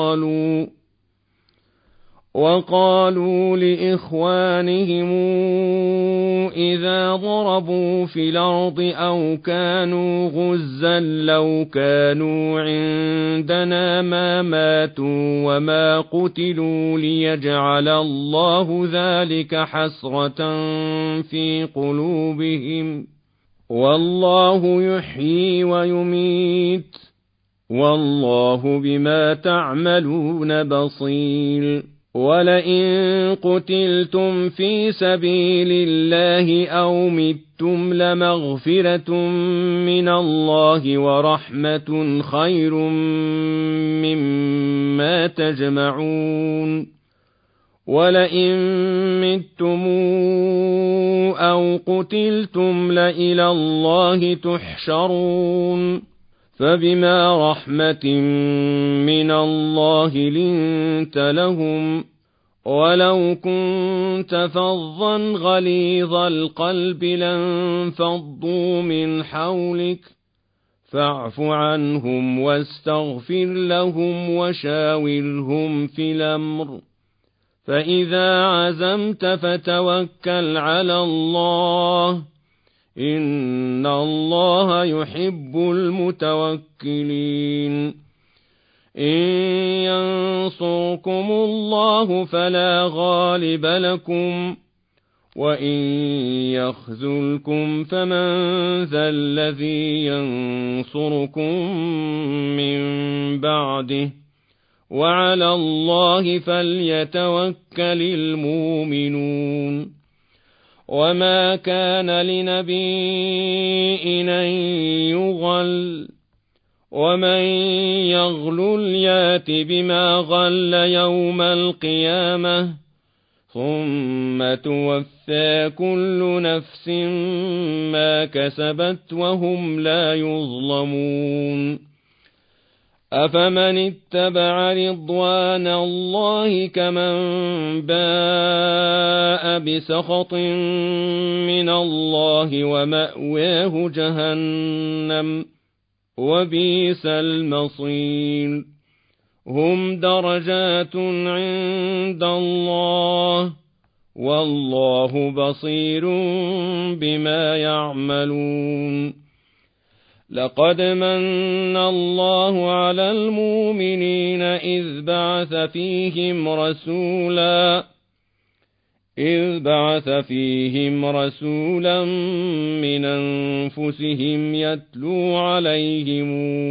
وقالوا لإخوانهم إذا ضربوا في الأرض أو كانوا غزا لو كانوا عندنا ما ماتوا وما قتلوا ليجعل الله ذلك حسرة في قلوبهم والله يحيي ويميت والله بما تعملون بصير. ولئن قتلتم في سبيل الله أو متم لمغفرة من الله ورحمة خير مما تجمعون. ولئن متم أو قتلتم لإلى الله تحشرون. فبما رحمة من الله لنت لهم ولو كنت فظا غليظ القلب لانفضوا من حولك فاعف عنهم واستغفر لهم وشاورهم في الأمر فإذا عزمت فتوكل على الله إن الله يحب المتوكلين. إن ينصركم الله فلا غالب لكم وإن يخذلكم فمن ذا الذي ينصركم من بعده وعلى الله فليتوكل المؤمنون. وما كان لنبي أن يغل ومن يغلل يات بما غل يوم القيامة ثم توفى كل نفس ما كسبت وهم لا يظلمون. أفمن اتبع رضوان الله كمن باء بسخط من الله ومأواه جهنم وبئس المصير. هم درجات عند الله والله بصير بما يعملون. لقد من الله على المؤمنين إذ بعث فيهم رسولا من أنفسهم يتلو عليهم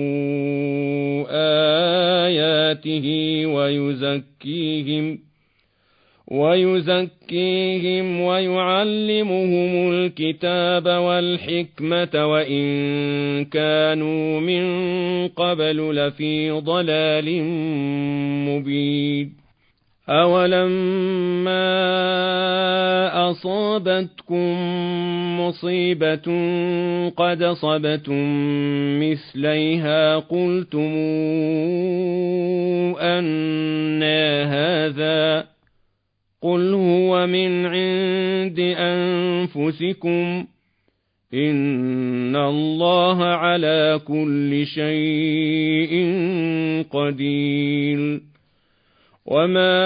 آياته ويزكيهم ويعلمهم الكتاب والحكمة وإن كانوا من قبل لفي ضلال مبين. أولما أصابتكم مصيبة قد صبتم مثليها قلتم أنى هذا قل هو من عند أنفسكم إن الله على كل شيء قدير. وما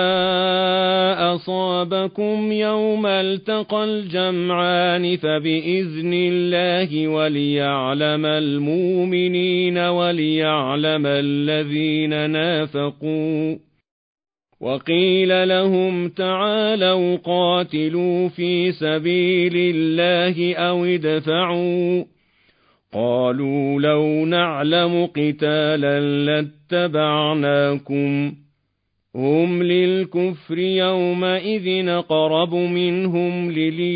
أصابكم يوم التقى الجمعان فبإذن الله وليعلم المؤمنين وليعلم الذين نافقوا وقيل لهم تعالوا قاتلوا في سبيل الله أو ادفعوا قالوا لو نعلم قتالا لاتبعناكم هم للكفر يومئذ أقرب منهم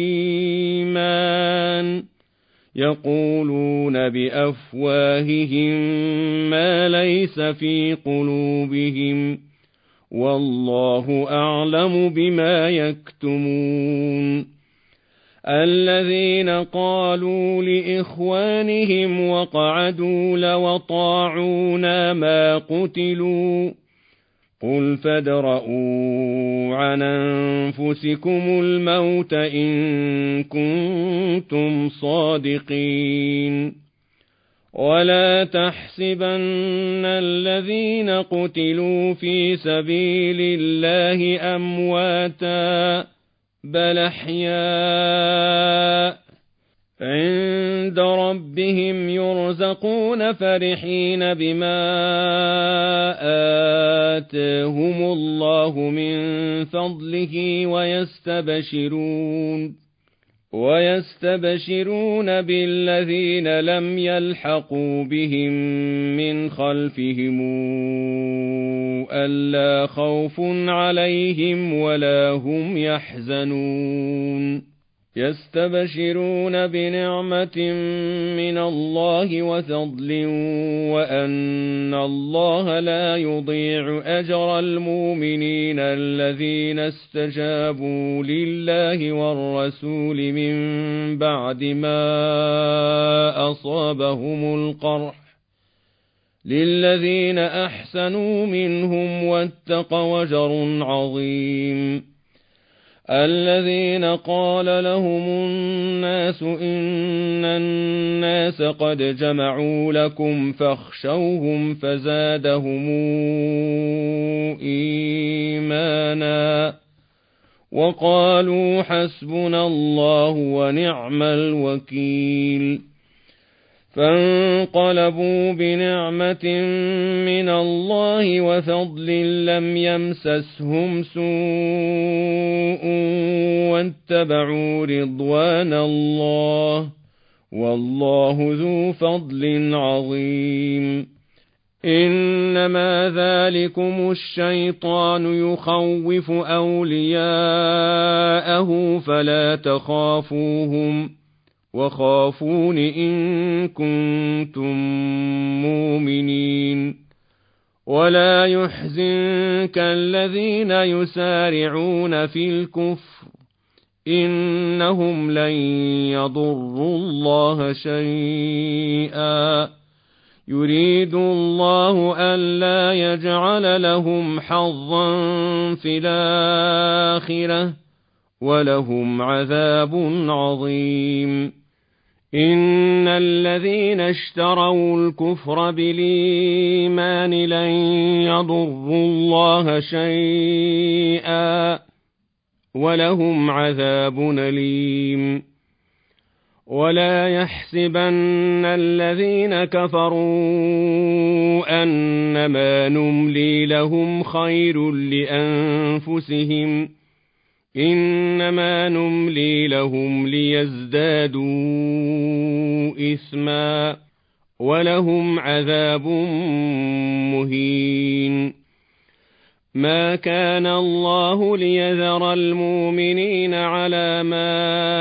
للإيمان يقولون بأفواههم ما ليس في قلوبهم والله أعلم بما يكتمون الذين قالوا لإخوانهم وقعدوا لو أطاعونا ما قتلوا قل فادرءوا عن أنفسكم الموت إن كنتم صادقين ولا تحسبن الذين قتلوا في سبيل الله أمواتا بل أحياء عند ربهم يرزقون فرحين بما آتاهم الله من فضله ويستبشرون بالذين لم يلحقوا بهم من خلفهم ألا خوف عليهم ولا هم يحزنون يستبشرون بنعمة من الله وفضل وأن الله لا يضيع أجر المؤمنين الذين استجابوا لله والرسول من بعد ما أصابهم القرح للذين أحسنوا منهم واتقوا أجر عظيم الذين قال لهم الناس إن الناس قد جمعوا لكم فاخشوهم فزادهم إيمانا وقالوا حسبنا الله ونعم الوكيل فانقلبوا بنعمة من الله وفضل لم يمسسهم سوء واتبعوا رضوان الله والله ذو فضل عظيم إنما ذلكم الشيطان يخوف أولياءه فلا تخافوهم وخافون إن كنتم مؤمنين ولا يحزنك الذين يسارعون في الكفر إنهم لن يضروا الله شيئا يريد الله ألا يجعل لهم حظا في الآخرة ولهم عذاب عظيم إن الذين اشتروا الكفر بالإيمان لن يضروا الله شيئا ولهم عذاب أليم ولا يحسبن الذين كفروا أنما نملي لهم خير لأنفسهم إنما نملي لهم ليزدادوا إثما ولهم عذاب مهين ما كان الله ليذر المؤمنين على ما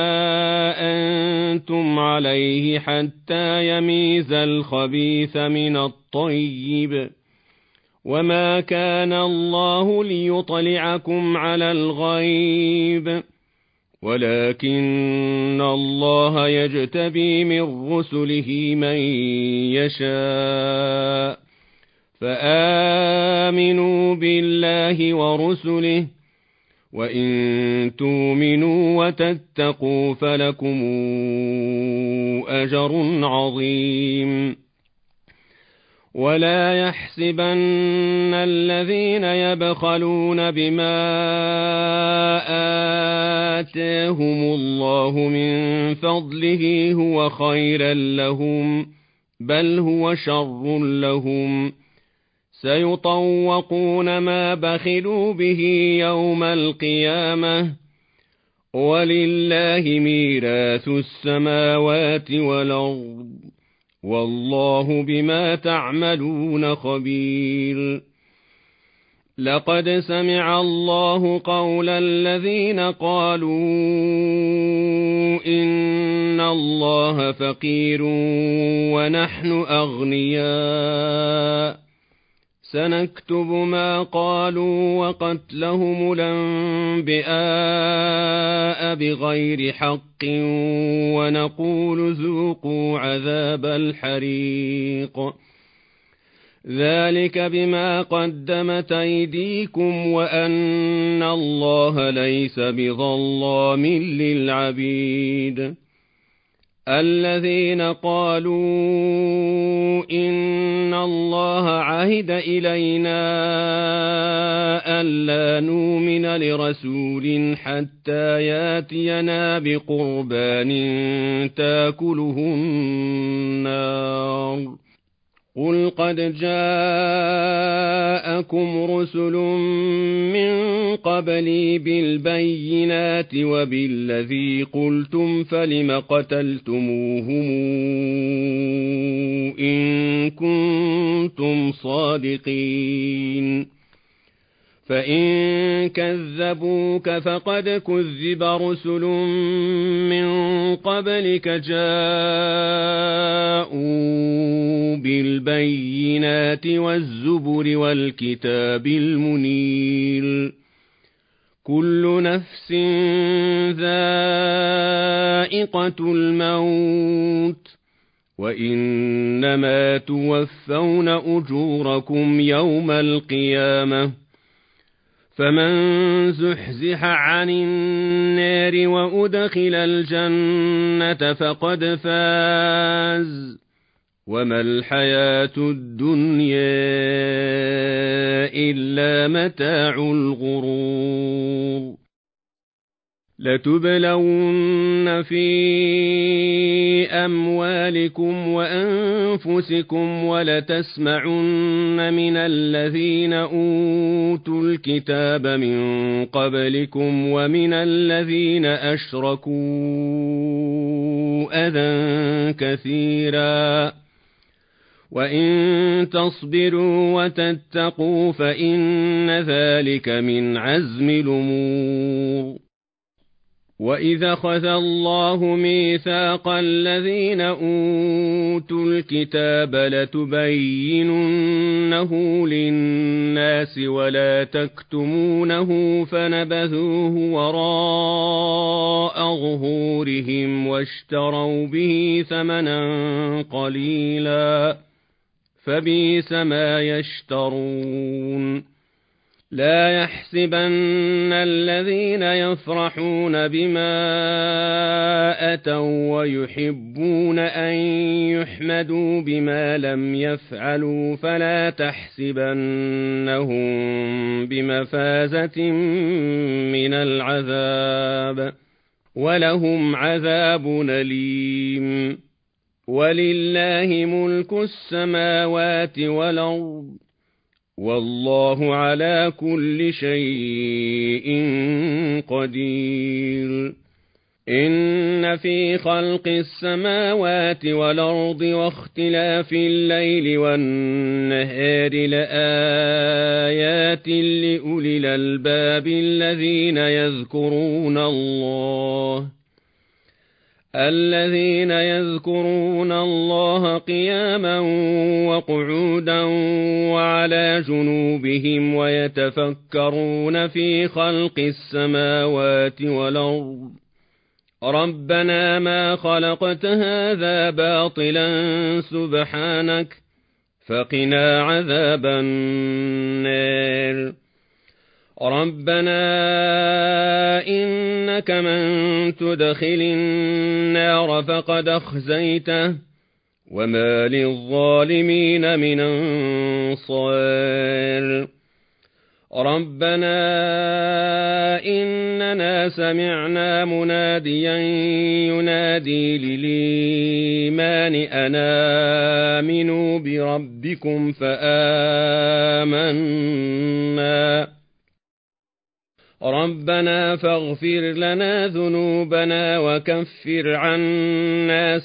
أنتم عليه حتى يميز الخبيث من الطيب وما كان الله ليطلعكم على الغيب ولكن الله يجتبي من رسله من يشاء فآمنوا بالله ورسله وإن تؤمنوا وتتقوا فلكم أجر عظيم ولا يحسبن الذين يبخلون بما آتاهم الله من فضله هو خيرا لهم بل هو شر لهم سيطوقون ما بخلوا به يوم القيامة ولله ميراث السماوات والأرض والله بما تعملون خبير لقد سمع الله قول الذين قالوا إن الله فقير ونحن أغنياء سنكتب ما قالوا وقتلهم الأنبياء بغير حق ونقول ذوقوا عذاب الحريق ذلك بما قدمت أيديكم وأن الله ليس بظلام للعبيد الذين قالوا إن الله عهد إلينا ألا نؤمن لرسول حتى ياتينا بقربان تاكله النار قل قد جاءكم رسل من قبلي بالبينات وبالذي قلتم فلم قتلتموهم إن كنتم صادقين فإن كذبوك فقد كذب رسل من قبلك جاءوا بالبينات والزبر والكتاب المنير كل نفس ذائقة الموت وإنما توفون أجوركم يوم القيامة فمن زحزح عن النار وأدخل الجنة فقد فاز وما الحياة الدنيا إلا متاع الغرور لتبلون في أموالكم وأنفسكم ولتسمعن من الذين أوتوا الكتاب من قبلكم ومن الذين أشركوا أذى كثيرا وإن تصبروا وتتقوا فإن ذلك من عزم الأمور وإذا أخذ الله ميثاق الذين أوتوا الكتاب لتبيننه للناس ولا تكتمونه فنبذوه وراء ظهورهم واشتروا به ثمنا قليلا فبئس ما يشترون لا يحسبن الذين يفرحون بما أتوا ويحبون أن يحمدوا بما لم يفعلوا فلا تحسبنهم بمفازة من العذاب ولهم عذاب أليم ولله ملك السماوات والأرض والله على كل شيء قدير إن في خلق السماوات والأرض واختلاف الليل والنهار لآيات لأولي الألباب الذين يذكرون الله قياما وقعودا وعلى جنوبهم ويتفكرون في خلق السماوات والأرض ربنا ما خلقت هذا باطلا سبحانك فقنا عذاب النار ربنا إنك من تدخل النار فقد أخزيته وما للظالمين من أنصار ربنا إننا سمعنا مناديا ينادي للإيمان أن آمنوا بربكم فآمنا ربنا فاغفر لنا ذنوبنا وكفر عنا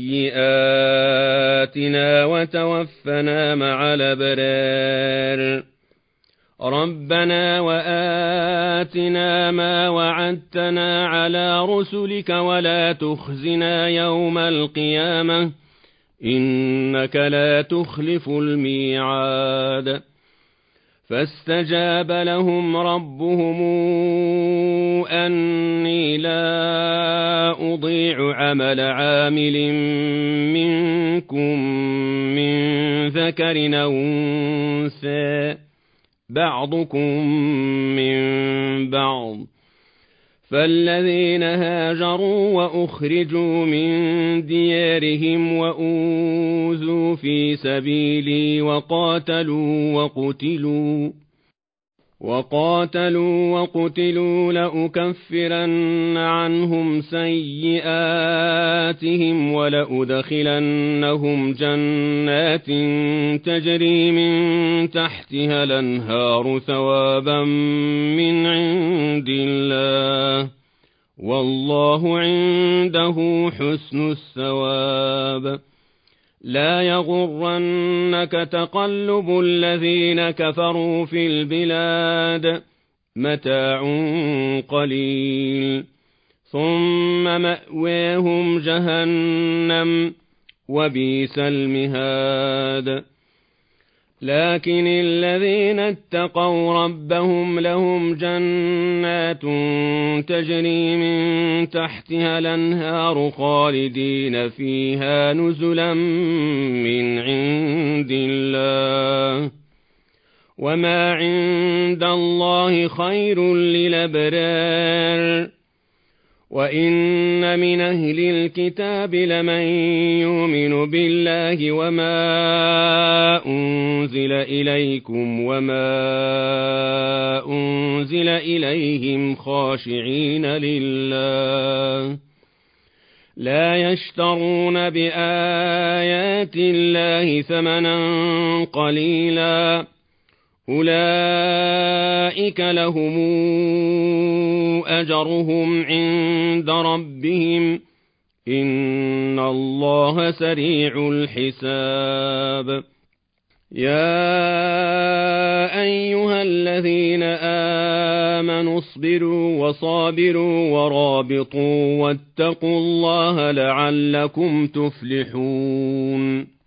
سيئاتنا وتوفنا مع الأبرار ربنا وآتنا ما وعدتنا على رسلك ولا تخزنا يوم القيامة إنك لا تخلف الميعاد فاستجاب لهم ربهم أني لا أضيع عمل عامل منكم من ذكر أو أنثى بعضكم من بعض فالذين هاجروا وأخرجوا من ديارهم وأوذوا في سبيلي وقاتلوا وقتلوا لأكفرن عنهم سيئاتهم ولأدخلنهم جنات تجري من تحتها الأنهار ثوابا من عند الله والله عنده حسن الثواب لا يغرنك تقلب الذين كفروا في البلاد متاع قليل ثم مأواهم جهنم وبئس المهاد لكن الذين اتقوا ربهم لهم جنات تجري من تحتها الأنهار خالدين فيها نزلا من عند الله وما عند الله خير للأبرار وإن من أهل الكتاب لمن يؤمن بالله وما أنزل إليكم وما أنزل إليهم خاشعين لله لا يشترون بآيات الله ثمنا قليلا أولئك لهم أجرهم عند ربهم إن الله سريع الحساب يا أيها الذين آمنوا اصبروا وصابروا ورابطوا واتقوا الله لعلكم تفلحون